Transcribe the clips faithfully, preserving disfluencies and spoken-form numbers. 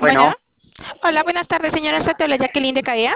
Bueno, Bueno, hola, buenas tardes, señora Sate, hola, Jacqueline de CAEA.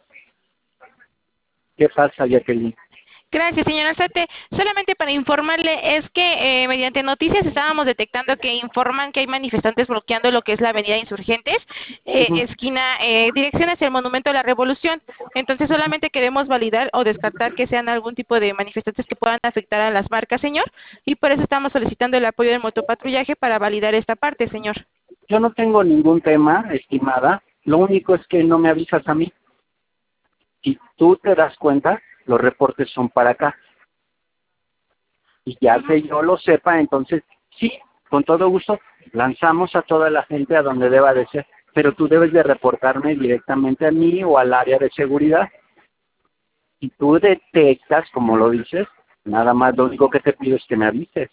¿qué pasa, Jacqueline? Gracias, señora Sate. Solamente para informarle, es que eh, mediante noticias estábamos detectando que informan que hay manifestantes bloqueando lo que es la avenida Insurgentes, eh, Ujú. esquina, eh, dirección hacia el Monumento a la Revolución. Entonces solamente queremos validar o descartar que sean algún tipo de manifestantes que puedan afectar a las marcas, señor, y por eso estamos solicitando el apoyo del motopatrullaje para validar esta parte, señor. Yo no tengo ningún tema, estimada. Lo único es que no me avisas a mí. Si tú te das cuenta, los reportes son para acá. Y ya Ujú. que yo lo sepa, entonces sí, con todo gusto, lanzamos a toda la gente a donde deba de ser. Pero tú debes de reportarme directamente a mí o al área de seguridad. Si tú detectas, como lo dices, nada más lo único que te pido es que me avises.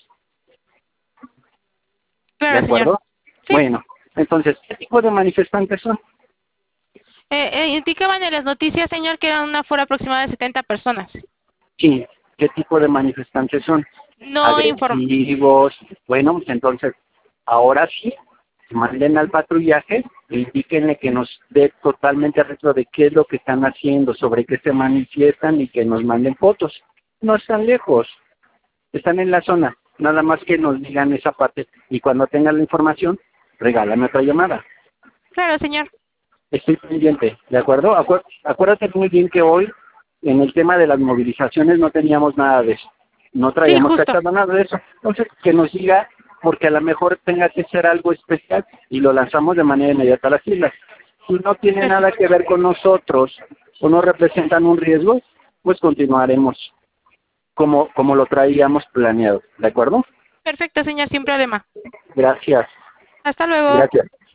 ¿De Claro, señor. acuerdo? Sí. Bueno, entonces, ¿qué tipo de manifestantes son? Eh, eh, indicaban en las noticias, señor, que eran una aforo aproximada de setenta personas. Sí, ¿qué tipo de manifestantes son? No inform... Agresivos. Bueno, pues entonces, ahora sí, manden al patrullaje e indíquenle que nos dé totalmente retro de qué es lo que están haciendo, sobre qué se manifiestan y que nos manden fotos. No están lejos, están en la zona. Nada más que nos digan esa parte y cuando tengan la información, regálame otra llamada. Claro, señor. Estoy pendiente, ¿de acuerdo? Acuer- acuérdate muy bien que hoy, en el tema de las movilizaciones, no teníamos nada de eso. No Sí, traíamos justo. cachado nada de eso. Entonces, que nos diga, porque a lo mejor tenga que ser algo especial y lo lanzamos de manera inmediata a las islas. Si no tiene nada Perfecto. que ver con nosotros o no representan un riesgo, pues continuaremos como, como lo traíamos planeado, ¿de acuerdo? Perfecto, señor, sin problema. Gracias, Hasta luego. gracias.